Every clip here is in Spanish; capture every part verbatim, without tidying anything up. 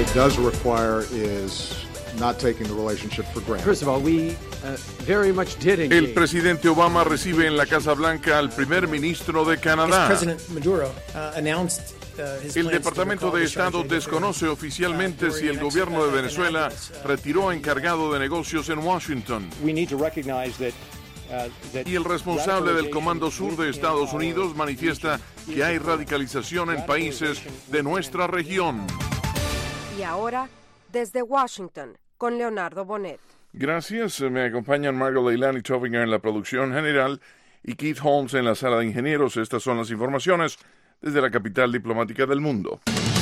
it does require is not taking the relationship for granted. First of all, we uh, very much did engage. El presidente Obama recibe en la Casa Blanca al primer ministro de Canadá. President Maduro uh, announced El Departamento de Estado desconoce oficialmente si el gobierno de Venezuela retiró encargado de negocios en Washington. Y el responsable del Comando Sur de Estados Unidos manifiesta que hay radicalización en países de nuestra región. Y ahora, desde Washington, con Leonardo Bonet. Gracias. Me acompañan Margot Leilani Tofinger en la producción general y Keith Holmes en la sala de ingenieros. Estas son las informaciones desde la capital diplomática del mundo.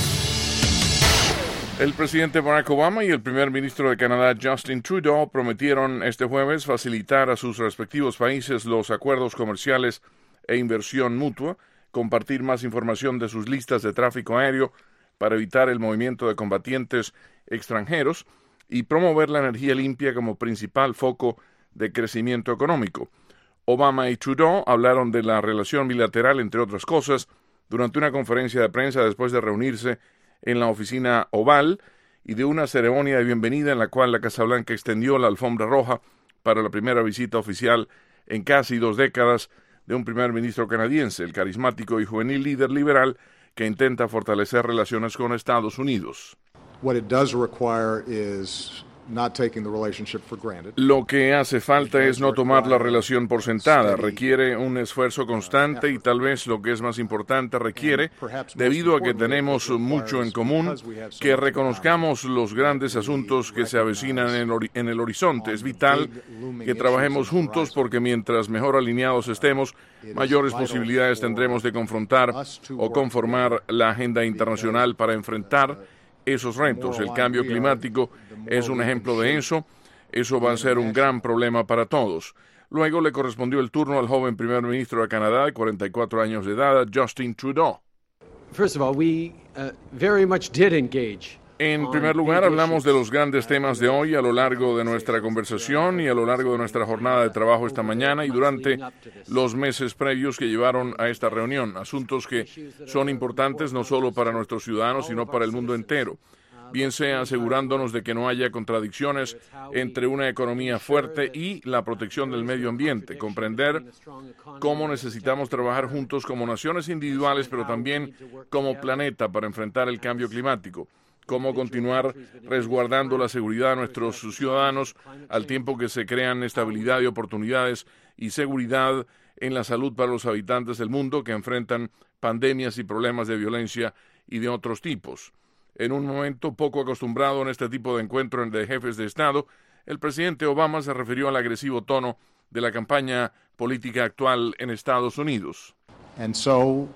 El presidente Barack Obama y el primer ministro de Canadá, Justin Trudeau, prometieron este jueves facilitar a sus respectivos países los acuerdos comerciales e inversión mutua, compartir más información de sus listas de tráfico aéreo para evitar el movimiento de combatientes extranjeros y promover la energía limpia como principal foco de crecimiento económico. Obama y Trudeau hablaron de la relación bilateral, entre otras cosas, durante una conferencia de prensa después de reunirse en la oficina Oval y de una ceremonia de bienvenida en la cual la Casa Blanca extendió la alfombra roja para la primera visita oficial en casi dos décadas de un primer ministro canadiense, el carismático y juvenil líder liberal que intenta fortalecer relaciones con Estados Unidos. What it does require is not taking the relationship for granted. Lo que hace falta es no tomar la relación por sentada. Requiere un esfuerzo constante y tal vez lo que es más importante requiere, debido a que tenemos mucho en común, que reconozcamos los grandes asuntos que se avecinan en el, ori- en el horizonte. Es vital que trabajemos juntos porque mientras mejor alineados estemos, mayores posibilidades tendremos de confrontar o conformar la agenda internacional para enfrentar esos retos. El cambio climático es un ejemplo de eso. Eso va a ser un gran problema para todos. Luego le correspondió el turno al joven primer ministro de Canadá, de cuarenta y cuatro años de edad, Justin Trudeau. First of all, we uh, very much did engage. En primer lugar, hablamos de los grandes temas de hoy a lo largo de nuestra conversación y a lo largo de nuestra jornada de trabajo esta mañana y durante los meses previos que llevaron a esta reunión. Asuntos que son importantes no solo para nuestros ciudadanos, sino para el mundo entero. Bien sea asegurándonos de que no haya contradicciones entre una economía fuerte y la protección del medio ambiente. Comprender cómo necesitamos trabajar juntos como naciones individuales, pero también como planeta para enfrentar el cambio climático. Cómo continuar resguardando la seguridad de nuestros ciudadanos al tiempo que se crean estabilidad y oportunidades y seguridad en la salud para los habitantes del mundo que enfrentan pandemias y problemas de violencia y de otros tipos. En un momento poco acostumbrado en este tipo de encuentro de jefes de Estado, el presidente Obama se refirió al agresivo tono de la campaña política actual en Estados Unidos. And so,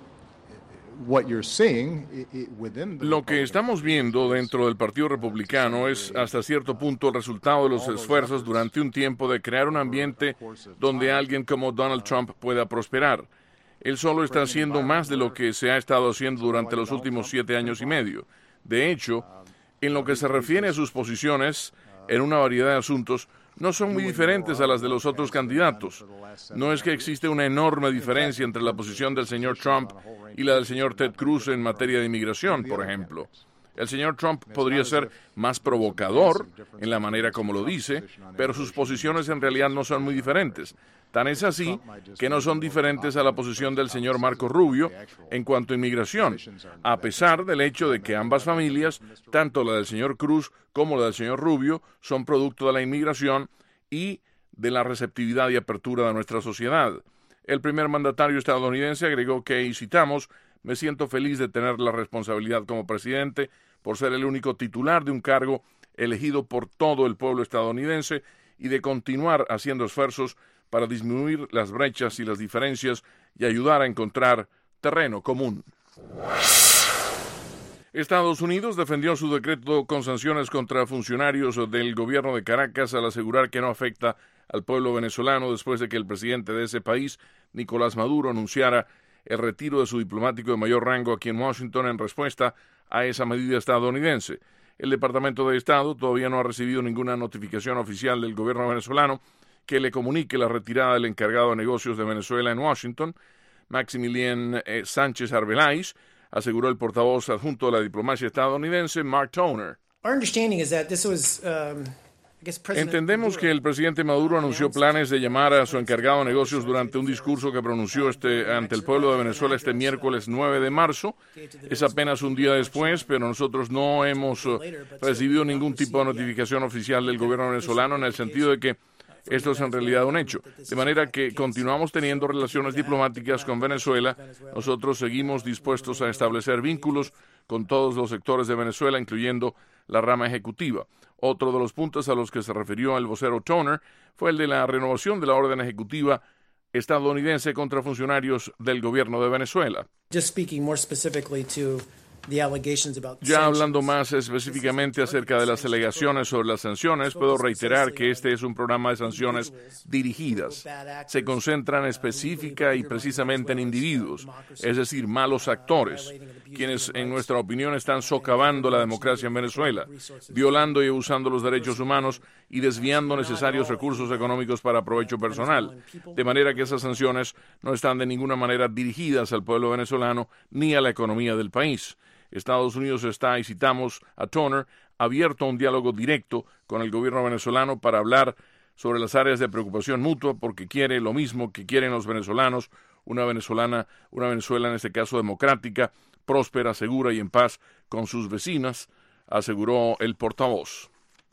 what you're seeing within the Lo que estamos viendo dentro del Partido Republicano es hasta cierto punto el resultado de los esfuerzos durante un tiempo de crear un ambiente donde alguien como Donald Trump pueda prosperar. Él solo está haciendo más de lo que se ha estado haciendo durante los últimos siete años y medio. De hecho, en lo que se refiere a sus posiciones en una variedad de asuntos, no son muy diferentes a las de los otros candidatos. No es que existe una enorme diferencia entre la posición del señor Trump y la del señor Ted Cruz en materia de inmigración, por ejemplo. El señor Trump podría ser más provocador en la manera como lo dice, pero sus posiciones en realidad no son muy diferentes. Tan es así que no son diferentes a la posición del señor Marco Rubio en cuanto a inmigración, a pesar del hecho de que ambas familias, tanto la del señor Cruz como la del señor Rubio, son producto de la inmigración y de la receptividad y apertura de nuestra sociedad. El primer mandatario estadounidense agregó que, y citamos, «Me siento feliz de tener la responsabilidad como presidente por ser el único titular de un cargo elegido por todo el pueblo estadounidense y de continuar haciendo esfuerzos para disminuir las brechas y las diferencias y ayudar a encontrar terreno común». Estados Unidos defendió su decreto con sanciones contra funcionarios del gobierno de Caracas al asegurar que no afecta al pueblo venezolano después de que el presidente de ese país, Nicolás Maduro, anunciara el retiro de su diplomático de mayor rango aquí en Washington en respuesta a esa medida estadounidense. El Departamento de Estado todavía no ha recibido ninguna notificación oficial del gobierno venezolano que le comunique la retirada del encargado de negocios de Venezuela en Washington, Maximilian eh, Sánchez Arbeláez, aseguró el portavoz adjunto de la diplomacia estadounidense, Mark Toner. Our understanding is that this was, um, I guess, President Entendemos que Maduro el presidente Maduro anunció planes de llamar a su encargado de negocios durante un discurso que pronunció este, ante el pueblo de Venezuela este miércoles nueve de marzo. Es apenas un día después, pero nosotros no hemos uh, recibido ningún tipo de notificación oficial del gobierno venezolano en el sentido de que esto es en realidad un hecho. De manera que continuamos teniendo relaciones diplomáticas con Venezuela. Nosotros seguimos dispuestos a establecer vínculos con todos los sectores de Venezuela, incluyendo la rama ejecutiva. Otro de los puntos a los que se refirió el vocero Toner fue el de la renovación de la orden ejecutiva estadounidense contra funcionarios del gobierno de Venezuela. just speaking more specifically to the allegations about Ya hablando sanctions. más específicamente acerca de las alegaciones sobre las sanciones, puedo reiterar que este es un programa de sanciones dirigidas. Se concentran específica y precisamente en individuos, es decir, malos actores, quienes en nuestra opinión están socavando la democracia en Venezuela, violando y abusando los derechos humanos y desviando necesarios recursos económicos para provecho personal, de manera que esas sanciones no están de ninguna manera dirigidas al pueblo venezolano ni a la economía del país. Estados Unidos está, y citamos a Toner, abierto a un diálogo directo con el gobierno venezolano para hablar sobre las áreas de preocupación mutua, porque quiere lo mismo que quieren los venezolanos, una venezolana, una Venezuela en este caso democrática, próspera, segura y en paz con sus vecinas, aseguró el portavoz.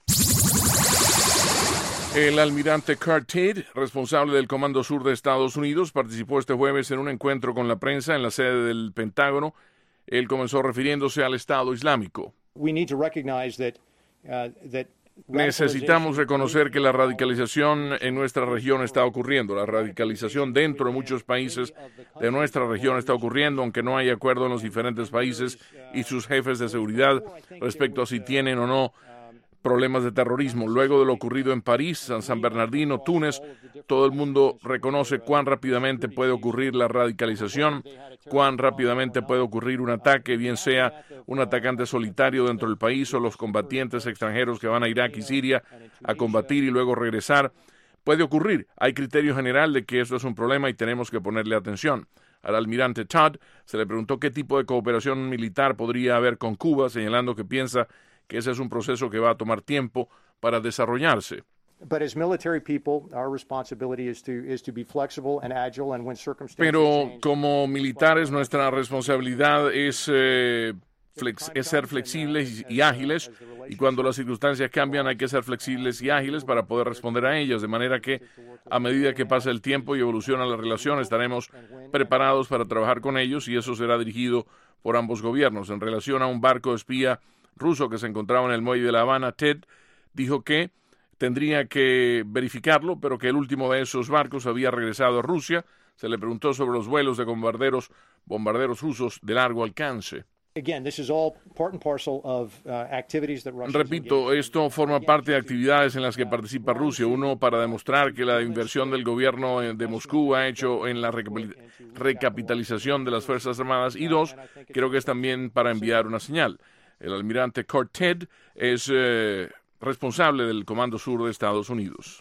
El almirante Kurt Tidd, responsable del Comando Sur de Estados Unidos, participó este jueves en un encuentro con la prensa en la sede del Pentágono. Él comenzó refiriéndose al Estado Islámico. We need to recognize that, uh, that Necesitamos reconocer que la radicalización en nuestra región está ocurriendo. La radicalización dentro de muchos países de nuestra región está ocurriendo, aunque no hay acuerdo en los diferentes países y sus jefes de seguridad respecto a si tienen o no problemas de terrorismo. Luego de lo ocurrido en París, San, San Bernardino, Túnez, todo el mundo reconoce cuán rápidamente puede ocurrir la radicalización, cuán rápidamente puede ocurrir un ataque, bien sea un atacante solitario dentro del país o los combatientes extranjeros que van a Irak y Siria a combatir y luego regresar. Puede ocurrir. Hay criterio general de que esto es un problema y tenemos que ponerle atención. Al almirante Todd se le preguntó qué tipo de cooperación militar podría haber con Cuba, señalando que piensa que ese es un proceso que va a tomar tiempo para desarrollarse. But as military people, our responsibility is to is to be flexible and agile, and when circumstances Pero change, como militares nuestra responsabilidad es, eh, flex, es ser flexibles y, y ágiles, y cuando las circunstancias cambian hay que ser flexibles y ágiles para poder responder a ellas, de manera que a medida que pasa el tiempo y evoluciona la relación estaremos preparados para trabajar con ellos y eso será dirigido por ambos gobiernos. En relación a un barco espía ruso que se encontraba en el muelle de La Habana, Ted dijo que tendría que verificarlo, pero que el último de esos barcos había regresado a Rusia. Se le preguntó sobre los vuelos de bombarderos, bombarderos rusos de largo alcance. again, this is all part and parcel of uh, activities that Russia is Repito, esto forma parte de actividades en las que participa Rusia. Uno, para demostrar que la inversión del gobierno de Moscú ha hecho en la recapitalización de las Fuerzas Armadas. Y dos, creo que es también para enviar una señal. El almirante Kurt Tidd es eh, responsable del Comando Sur de Estados Unidos.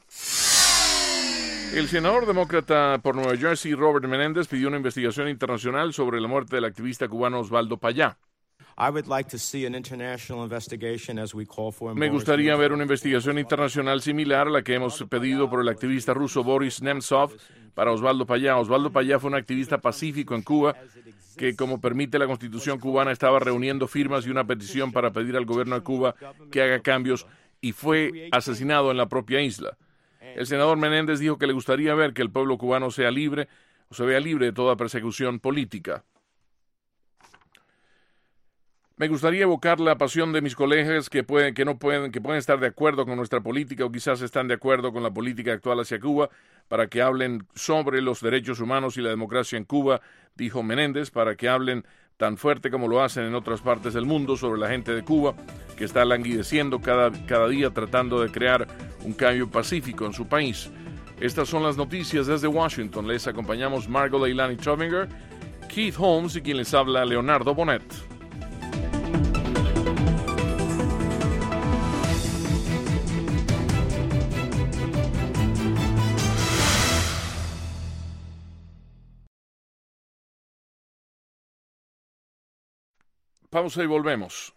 El senador demócrata por Nueva Jersey, Robert Menéndez, pidió una investigación internacional sobre la muerte del activista cubano Osvaldo Payá. Me gustaría ver una investigación internacional similar a la que hemos pedido por el activista ruso Boris Nemtsov para Osvaldo Payá. Osvaldo Payá fue un activista pacífico en Cuba que, como permite la Constitución cubana, estaba reuniendo firmas y una petición para pedir al gobierno de Cuba que haga cambios y fue asesinado en la propia isla. El senador Menéndez dijo que le gustaría ver que el pueblo cubano sea libre o se vea libre de toda persecución política. Me gustaría evocar la pasión de mis colegas que pueden, que no pueden, que pueden estar de acuerdo con nuestra política o quizás están de acuerdo con la política actual hacia Cuba para que hablen sobre los derechos humanos y la democracia en Cuba, dijo Menéndez, para que hablen tan fuerte como lo hacen en otras partes del mundo sobre la gente de Cuba que está languideciendo cada, cada día tratando de crear un cambio pacífico en su país. Estas son las noticias desde Washington. Les acompañamos Margot Leilani Tominger, Keith Holmes y quien les habla Leonardo Bonet. Pausa y volvemos.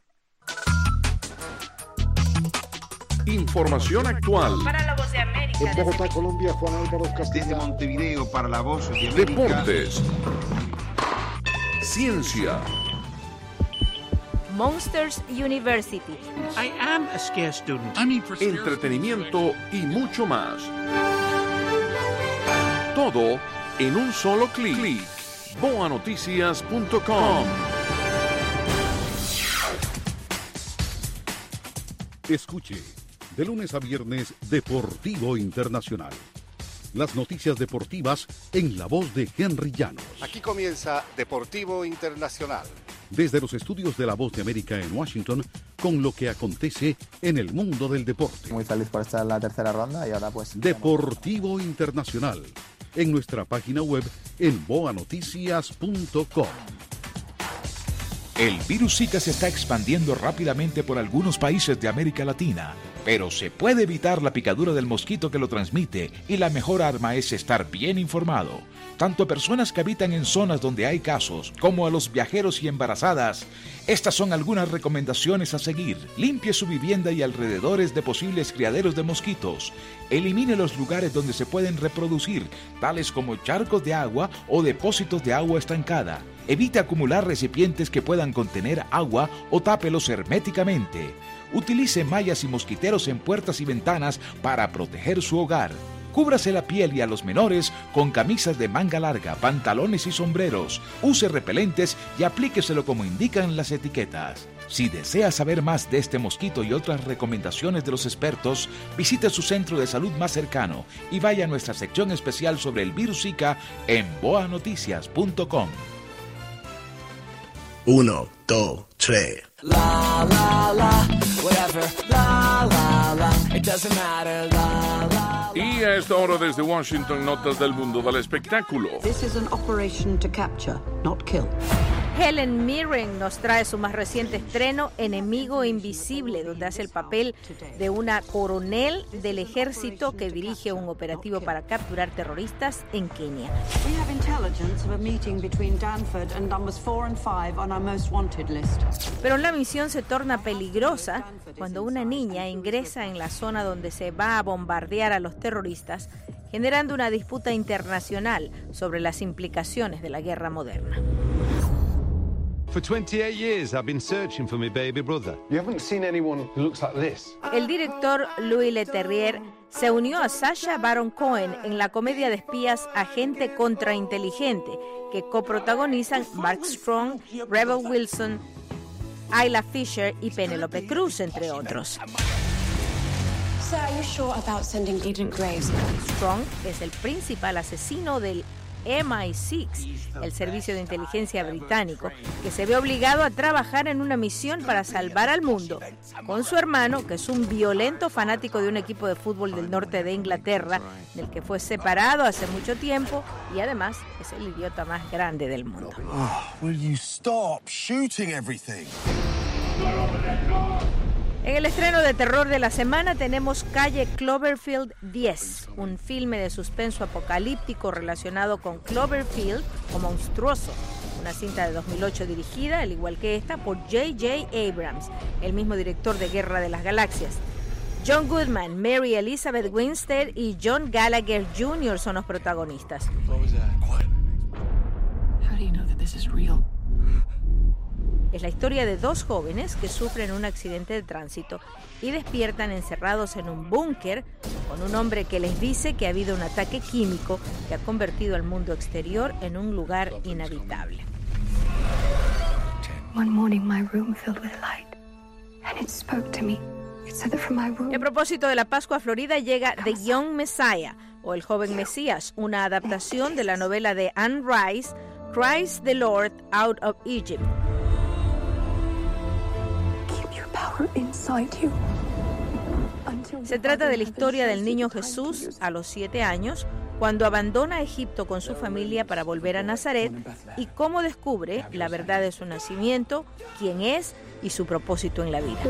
Información actual. Para la Voz de América. En Bogotá, Colombia, Juan Álvaro Castillo. Desde Montevideo para la Voz de América. Deportes. Ciencia. Monsters University. I am a scarce student. Entretenimiento y mucho más. Todo en un solo clic. boa noticias punto com. Escuche, de lunes a viernes, Deportivo Internacional. Las noticias deportivas en la voz de Henry Llanos. Aquí comienza Deportivo Internacional. Desde los estudios de La Voz de América en Washington, con lo que acontece en el mundo del deporte. Muy feliz por estar en la tercera ronda y ahora pues... Deportivo Internacional, en nuestra página web en boa noticias punto com. El virus Zika se está expandiendo rápidamente por algunos países de América Latina, pero se puede evitar la picadura del mosquito que lo transmite y la mejor arma es estar bien informado. Tanto a personas que habitan en zonas donde hay casos, como a los viajeros y embarazadas. Estas son algunas recomendaciones a seguir. Limpie su vivienda y alrededores de posibles criaderos de mosquitos. Elimine los lugares donde se pueden reproducir, tales como charcos de agua o depósitos de agua estancada. Evite acumular recipientes que puedan contener agua o tápelos herméticamente. Utilice mallas y mosquiteros en puertas y ventanas para proteger su hogar. Cúbrase la piel y a los menores con camisas de manga larga, pantalones y sombreros. Use repelentes y aplíqueselo como indican las etiquetas. Si desea saber más de este mosquito y otras recomendaciones de los expertos, visite su centro de salud más cercano y vaya a nuestra sección especial sobre el virus Zika en boa noticias punto com. Uno, dos, tres. La, la, la, whatever. La, la, la, it doesn't matter. La, la. Y a esta hora desde Washington, notas del mundo del espectáculo. This is an operation to capture, not kill. Helen Mirren nos trae su más reciente estreno, Enemigo Invisible, donde hace el papel de una coronel del ejército que dirige un operativo para capturar terroristas en Kenia. We have intelligence of a meeting between Danford and numbers four and five on our most wanted list. Pero la misión se torna peligrosa cuando una niña ingresa en la zona donde se va a bombardear a los terroristas, generando una disputa internacional sobre las implicaciones de la guerra moderna. For twenty-eight years I've been searching for my baby brother. You haven't seen anyone who looks like this. El director Louis Leterrier se unió a Sacha Baron Cohen en la comedia de espías Agente Contrainteligente, que coprotagonizan Mark Strong, Rebel Wilson, Isla Fisher y Penélope Cruz, entre otros. So are you sure about sending Agent Graves? Strong es el principal asesino del M I seis, el servicio de inteligencia británico, que se ve obligado a trabajar en una misión para salvar al mundo, con su hermano, que es un violento fanático de un equipo de fútbol del norte de Inglaterra, del que fue separado hace mucho tiempo y además es el idiota más grande del mundo. Oh, will you stop shooting everything? En el estreno de terror de la semana tenemos Calle Cloverfield diez, un filme de suspenso apocalíptico relacionado con Cloverfield o Monstruoso, una cinta de dos mil ocho dirigida, al igual que esta, por J J Abrams, el mismo director de Guerra de las Galaxias. John Goodman, Mary Elizabeth Winstead y John Gallagher junior son los protagonistas. How do you know that this is real? Es la historia de dos jóvenes que sufren un accidente de tránsito y despiertan encerrados en un búnker con un hombre que les dice que ha habido un ataque químico que ha convertido al mundo exterior en un lugar inhabitable. One morning my room filled with light and it spoke to me. It said that from my room. A propósito de la Pascua Florida llega The Young Messiah o El Joven Mesías, una adaptación de la novela de Anne Rice, Christ the Lord Out of Egypt. Se trata de la historia del niño Jesús a los siete años, cuando abandona Egipto con su familia para volver a Nazaret y cómo descubre la verdad de su nacimiento, quién es y su propósito en la vida.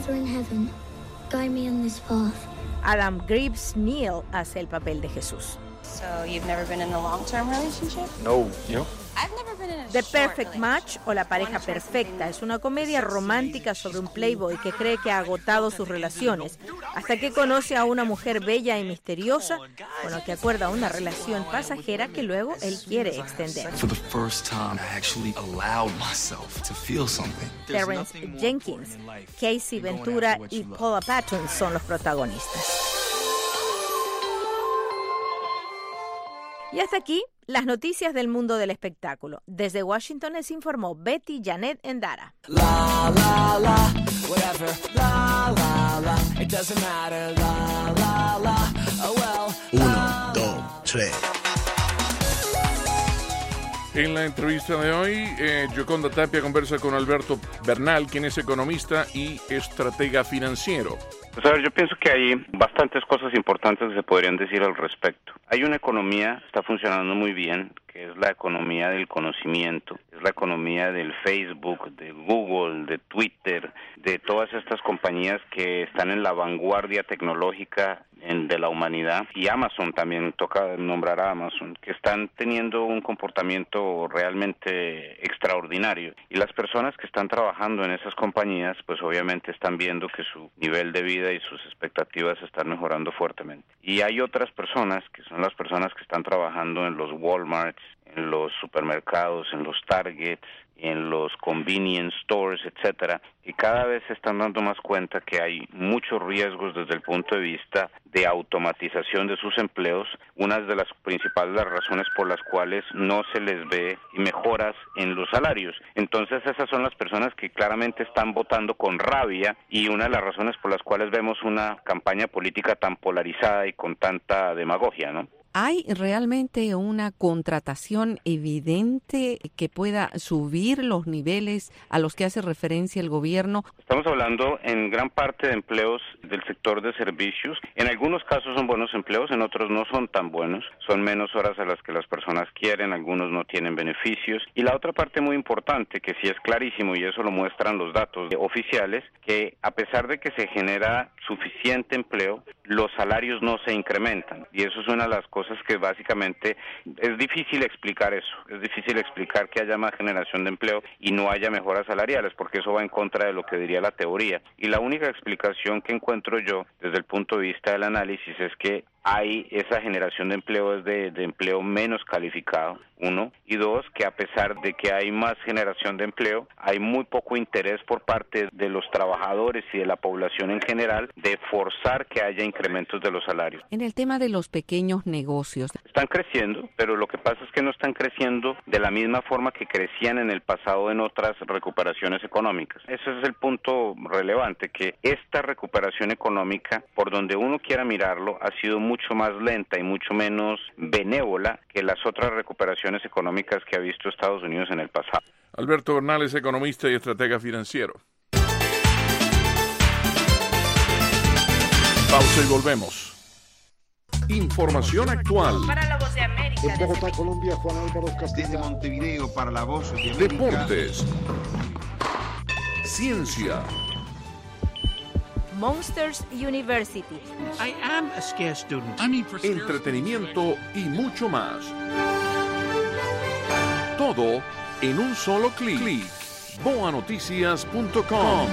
Adam Greaves Neal hace el papel de Jesús. So you've never been in a long-term relationship? No. You? I've never been in a The Perfect Match o La pareja perfecta es una comedia romántica sobre un playboy que cree que ha agotado sus relaciones hasta que conoce a una mujer bella y misteriosa con la que acuerda una relación pasajera que luego él quiere extender. Terrence Jenkins, Casey Ventura y Paula Patton son los protagonistas. Y hasta aquí las noticias del mundo del espectáculo. Desde Washington les informó Betty Janet Endara. La, la, la, whatever, la, la, la, it doesn't matter, la, la, la, oh well. Uno, dos, tres. En la entrevista de hoy, eh, Yoconda Tapia conversa con Alberto Bernal, quien es economista y estratega financiero. Pues a ver, yo pienso que hay bastantes cosas importantes que se podrían decir al respecto. Hay una economía que está funcionando muy bien, que es la economía del conocimiento, es la economía del Facebook, de Google, de Twitter, de todas estas compañías que están en la vanguardia tecnológica en, de la humanidad, y Amazon también, toca nombrar a Amazon, que están teniendo un comportamiento realmente extraordinario. Y las personas que están trabajando en esas compañías, pues obviamente están viendo que su nivel de vida y sus expectativas están mejorando fuertemente. Y hay otras personas, que son las personas que están trabajando en los Walmarts, en los supermercados, en los Targets, en los convenience stores, etcétera, y cada vez se están dando más cuenta que hay muchos riesgos desde el punto de vista de automatización de sus empleos, una de las principales razones por las cuales no se les ve mejoras en los salarios. Entonces esas son las personas que claramente están votando con rabia, y una de las razones por las cuales vemos una campaña política tan polarizada y con tanta demagogia, ¿no? ¿Hay realmente una contratación evidente que pueda subir los niveles a los que hace referencia el gobierno? Estamos hablando en gran parte de empleos del sector de servicios. En algunos casos son buenos empleos, en otros no son tan buenos. Son menos horas a las que las personas quieren, algunos no tienen beneficios. Y la otra parte muy importante, que sí es clarísimo, y eso lo muestran los datos oficiales, que a pesar de que se genera suficiente empleo, los salarios no se incrementan. Y eso es una de las cosas que básicamente es difícil explicar eso, es difícil explicar que haya más generación de empleo y no haya mejoras salariales, porque eso va en contra de lo que diría la teoría. Y la única explicación que encuentro yo desde el punto de vista del análisis es que hay esa generación de empleo es de, de empleo menos calificado, uno, y dos, que a pesar de que hay más generación de empleo, hay muy poco interés por parte de los trabajadores y de la población en general de forzar que haya incrementos de los salarios. En el tema de los pequeños negocios. Están creciendo, pero lo que pasa es que no están creciendo de la misma forma que crecían en el pasado en otras recuperaciones económicas. Ese es el punto relevante, que esta recuperación económica, por donde uno quiera mirarlo, ha sido muy mucho más lenta y mucho menos benévola que las otras recuperaciones económicas que ha visto Estados Unidos en el pasado. Alberto Bernal es economista y estratega financiero. Pausa y volvemos. Información actual. Para la Voz de América. En Bogotá, Colombia, Juan Álvaro Castillo. Desde Montevideo para la Voz de América. Deportes. Ciencia. Monsters University. I am a scarce student. Entretenimiento y mucho más. Todo en un solo clic. boa noticias punto com.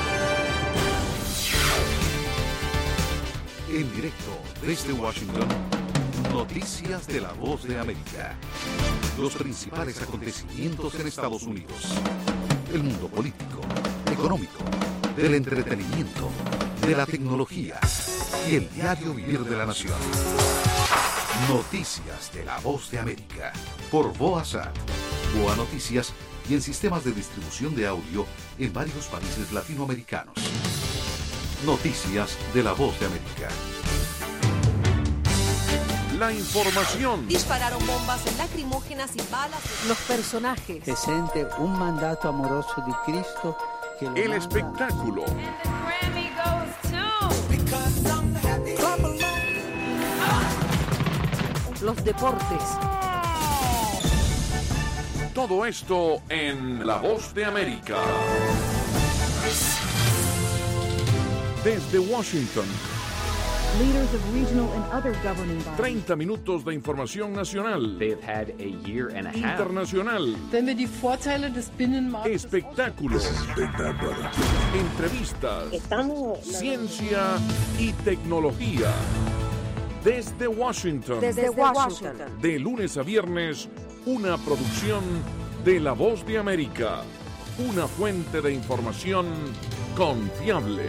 En directo desde Washington, noticias de la Voz de América. Los principales acontecimientos en Estados Unidos. El mundo político, económico, del entretenimiento, de la tecnología y el diario vivir de la nación. Noticias de la Voz de América por Voasat, Boa Noticias y en sistemas de distribución de audio en varios países latinoamericanos. Noticias de la Voz de América. La información. Dispararon bombas lacrimógenas y balas. Los personajes. Presente un mandato amoroso de Cristo. Que lo el manda. espectáculo. Los deportes. Todo esto en La Voz de América. Desde Washington, Leaders of regional and other governing bodies. treinta minutos de información nacional, internacional, espectáculos, entrevistas, ciencia y tecnología. Desde Washington, Desde Washington, de lunes a viernes, una producción de La Voz de América, una fuente de información confiable.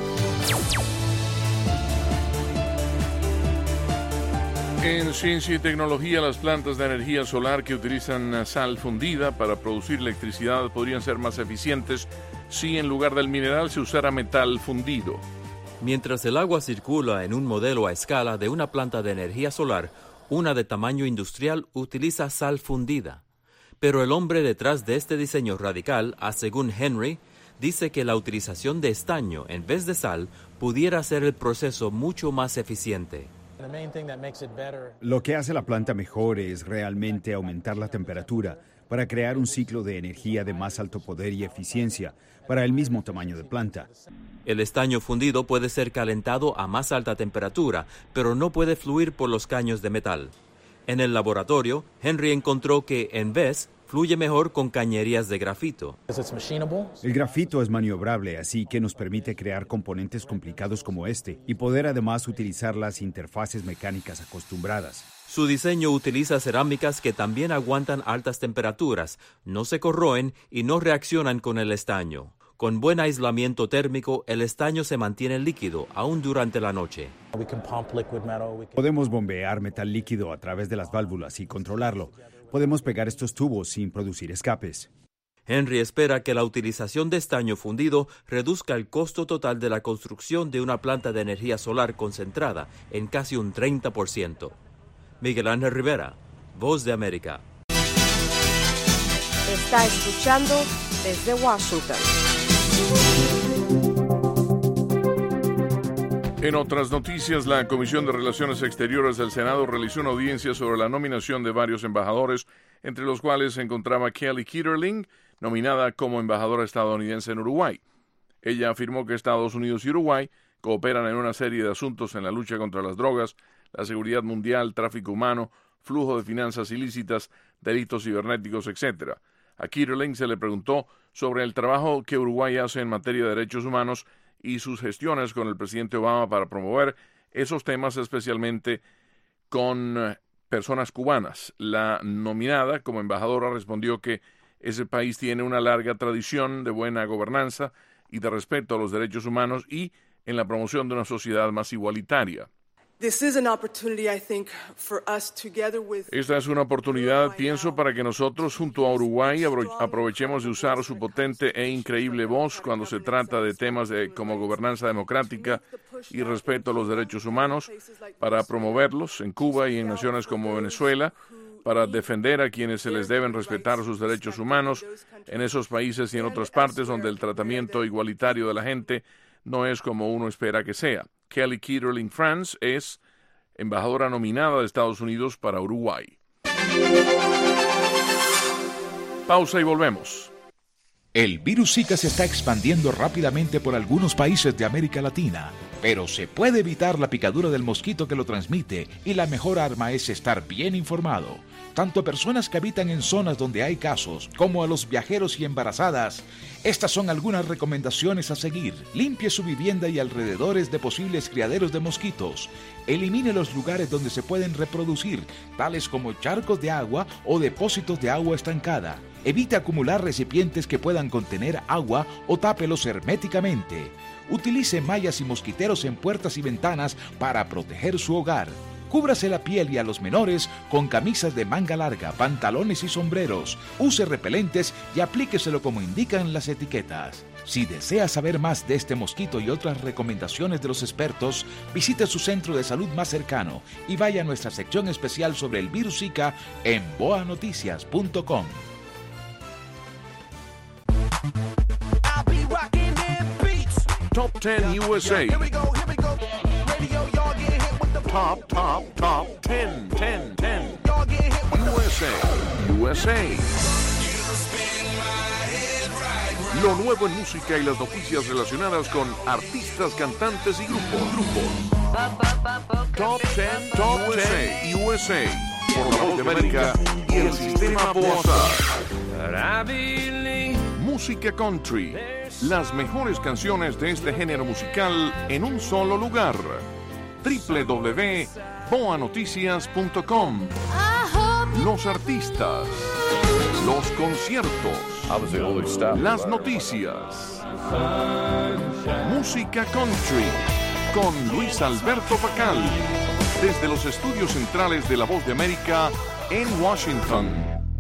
En ciencia y tecnología, las plantas de energía solar que utilizan sal fundida para producir electricidad podrían ser más eficientes si en lugar del mineral se usara metal fundido. Mientras el agua circula en un modelo a escala de una planta de energía solar, una de tamaño industrial utiliza sal fundida. Pero el hombre detrás de este diseño radical, según Henry, dice que la utilización de estaño en vez de sal pudiera hacer el proceso mucho más eficiente. Lo que hace la planta mejor es realmente aumentar la temperatura para crear un ciclo de energía de más alto poder y eficiencia para el mismo tamaño de planta. El estaño fundido puede ser calentado a más alta temperatura, pero no puede fluir por los caños de metal. En el laboratorio, Henry encontró que, en vez, fluye mejor con cañerías de grafito. El grafito es maniobrable, así que nos permite crear componentes complicados como este y poder además utilizar las interfaces mecánicas acostumbradas. Su diseño utiliza cerámicas que también aguantan altas temperaturas, no se corroen y no reaccionan con el estaño. Con buen aislamiento térmico, el estaño se mantiene líquido aún durante la noche. Podemos bombear metal líquido a través de las válvulas y controlarlo. Podemos pegar estos tubos sin producir escapes. Henry espera que la utilización de estaño fundido reduzca el costo total de la construcción de una planta de energía solar concentrada en casi un treinta por ciento. Miguel Ángel Rivera, Voz de América. Está escuchando desde Washington. En otras noticias, la Comisión de Relaciones Exteriores del Senado realizó una audiencia sobre la nominación de varios embajadores, entre los cuales se encontraba Kelly Kitterling, nominada como embajadora estadounidense en Uruguay. Ella afirmó que Estados Unidos y Uruguay cooperan en una serie de asuntos en la lucha contra las drogas, la seguridad mundial, tráfico humano, flujo de finanzas ilícitas, delitos cibernéticos, etcétera. A Kitterling se le preguntó sobre el trabajo que Uruguay hace en materia de derechos humanos y sus gestiones con el presidente Obama para promover esos temas, especialmente con personas cubanas. La nominada como embajadora respondió que ese país tiene una larga tradición de buena gobernanza y de respeto a los derechos humanos y en la promoción de una sociedad más igualitaria. Esta es una oportunidad, pienso, para que nosotros, junto a Uruguay, aprovechemos de usar su potente e increíble voz cuando se trata de temas de, como gobernanza democrática y respeto a los derechos humanos, para promoverlos en Cuba y en naciones como Venezuela, para defender a quienes se les deben respetar sus derechos humanos en esos países y en otras partes donde el tratamiento igualitario de la gente no es como uno espera que sea. Kelly Kitterling France es embajadora nominada de Estados Unidos para Uruguay. Pausa y volvemos. El virus Zika se está expandiendo rápidamente por algunos países de América Latina, pero se puede evitar la picadura del mosquito que lo transmite y la mejor arma es estar bien informado. Tanto a personas que habitan en zonas donde hay casos como a los viajeros y embarazadas. Estas son algunas recomendaciones a seguir. Limpie su vivienda y alrededores de posibles criaderos de mosquitos. Elimine los lugares donde se pueden reproducir, tales como charcos de agua o depósitos de agua estancada. Evite acumular recipientes que puedan contener agua o tápelos herméticamente. Utilice mallas y mosquiteros en puertas y ventanas para proteger su hogar. Cúbrase la piel y a los menores con camisas de manga larga, pantalones y sombreros. Use repelentes y aplíqueselo como indican las etiquetas. Si desea saber más de este mosquito y otras recomendaciones de los expertos, visite su centro de salud más cercano y vaya a nuestra sección especial sobre el virus Zika en boa noticias punto com. Top ten U S A. Top, top, top ten, ten, ten. U S A, U S A. Lo nuevo en música y las noticias relacionadas con artistas, cantantes y grupos. Grupos. Top diez Top diez U S A por La Voz de América y el Sistema Boazar. Música country. Las mejores canciones de este género musical en un solo lugar. doble u doble u doble u punto boa noticias punto com. Los artistas, los conciertos, las noticias. Música country con Luis Alberto Pacal, desde los estudios centrales de La Voz de América en Washington.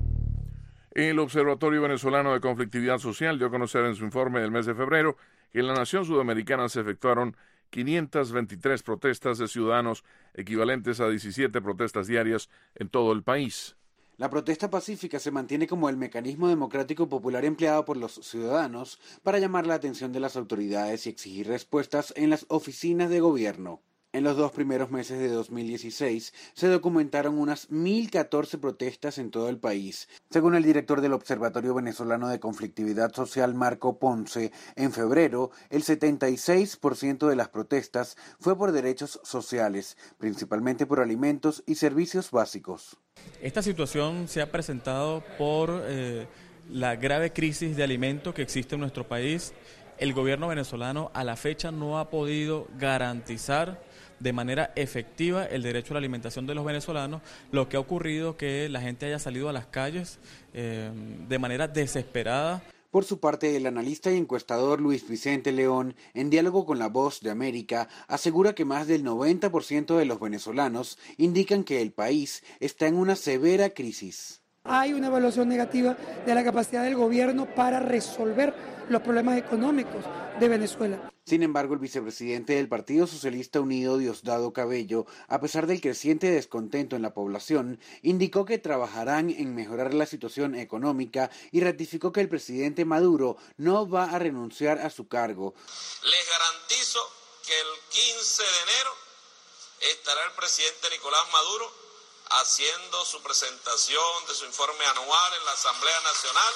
El Observatorio Venezolano de Conflictividad Social dio a conocer en su informe del mes de febrero que en la nación sudamericana se efectuaron quinientas veintitrés protestas de ciudadanos, equivalentes a diecisiete protestas diarias en todo el país. La protesta pacífica se mantiene como el mecanismo democrático popular empleado por los ciudadanos para llamar la atención de las autoridades y exigir respuestas en las oficinas de gobierno. En los dos primeros meses de dos mil dieciséis se documentaron unas mil catorce protestas en todo el país. Según el director del Observatorio Venezolano de Conflictividad Social, Marco Ponce, en febrero el setenta y seis por ciento de las protestas fue por derechos sociales, principalmente por alimentos y servicios básicos. Esta situación se ha presentado por eh, la grave crisis de alimentos que existe en nuestro país. El gobierno venezolano a la fecha no ha podido garantizar de manera efectiva el derecho a la alimentación de los venezolanos, lo que ha ocurrido que la gente haya salido a las calles eh, de manera desesperada. Por su parte, el analista y encuestador Luis Vicente León, en diálogo con La Voz de América, asegura que más del noventa por ciento de los venezolanos indican que el país está en una severa crisis. Hay una evaluación negativa de la capacidad del gobierno para resolver los problemas económicos de Venezuela. Sin embargo, el vicepresidente del Partido Socialista Unido, Diosdado Cabello, a pesar del creciente descontento en la población, indicó que trabajarán en mejorar la situación económica y ratificó que el presidente Maduro no va a renunciar a su cargo. Les garantizo que el quince de enero estará el presidente Nicolás Maduro haciendo su presentación de su informe anual en la Asamblea Nacional.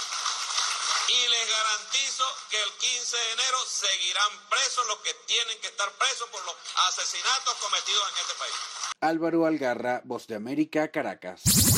Y les garantizo que el quince de enero seguirán presos los que tienen que estar presos por los asesinatos cometidos en este país. Álvaro Algarra, Voz de América, Caracas.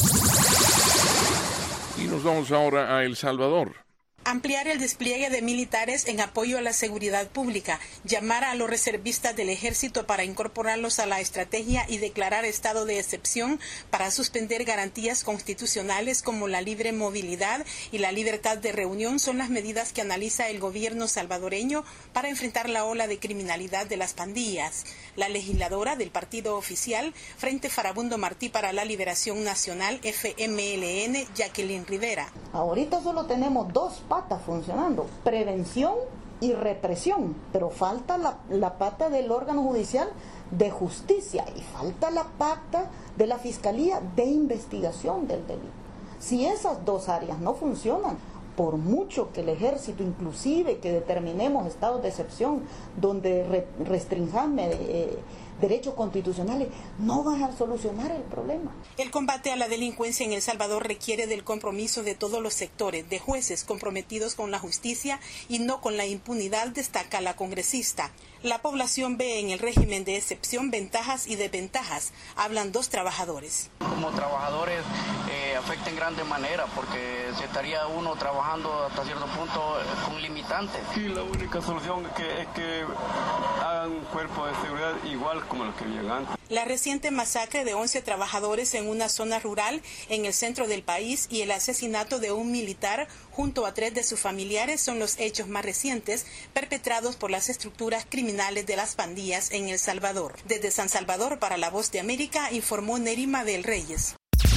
Y nos vamos ahora a El Salvador. Ampliar el despliegue de militares en apoyo a la seguridad pública, llamar a los reservistas del ejército para incorporarlos a la estrategia y declarar estado de excepción para suspender garantías constitucionales como la libre movilidad y la libertad de reunión son las medidas que analiza el gobierno salvadoreño para enfrentar la ola de criminalidad de las pandillas. La legisladora del partido oficial, Frente Farabundo Martí para la Liberación Nacional, F M L N, Jacqueline Rivera. Ahorita solo tenemos dos patas funcionando, prevención y represión, pero falta la, la pata del órgano judicial de justicia y falta la pata de la fiscalía de investigación del delito. Si esas dos áreas no funcionan, por mucho que el ejército, inclusive que determinemos estados de excepción donde re, restringamos eh, derechos constitucionales, no van a solucionar el problema. El combate a la delincuencia en El Salvador requiere del compromiso de todos los sectores, de jueces comprometidos con la justicia y no con la impunidad, destaca la congresista. La población ve en el régimen de excepción ventajas y desventajas, hablan dos trabajadores. Como trabajadores eh, afecta en grande manera porque se estaría uno trabajando hasta cierto punto con limitantes. Y la única solución que es que hagan un cuerpo de seguridad igual como los que habían antes. La reciente masacre de once trabajadores en una zona rural en el centro del país y el asesinato de un militar junto a tres de sus familiares son los hechos más recientes perpetrados por las estructuras criminales de las pandillas en El Salvador. Desde San Salvador para La Voz de América informó Nerima del Reyes.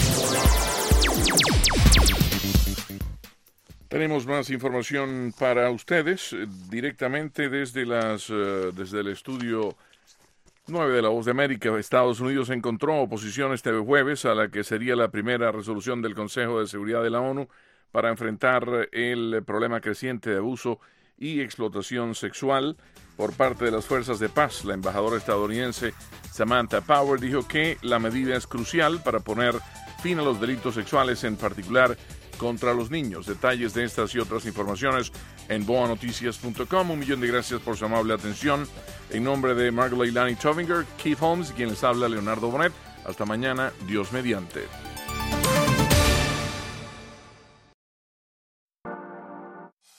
Tenemos más información para ustedes directamente desde las uh, desde el estudio nueve de La Voz de América. Estados Unidos encontró oposición este jueves a la que sería la primera resolución del Consejo de Seguridad de la ONU para enfrentar el problema creciente de abuso y explotación sexual por parte de las fuerzas de paz. La embajadora estadounidense Samantha Power dijo que la medida es crucial para poner fin a los delitos sexuales, en particular contra los niños. Detalles de estas y otras informaciones en boa noticias punto com. Un millón de gracias por su amable atención. En nombre de Margot Leilani Tovinger, Keith Holmes, quien les habla, Leonardo Bonet. Hasta mañana, Dios mediante.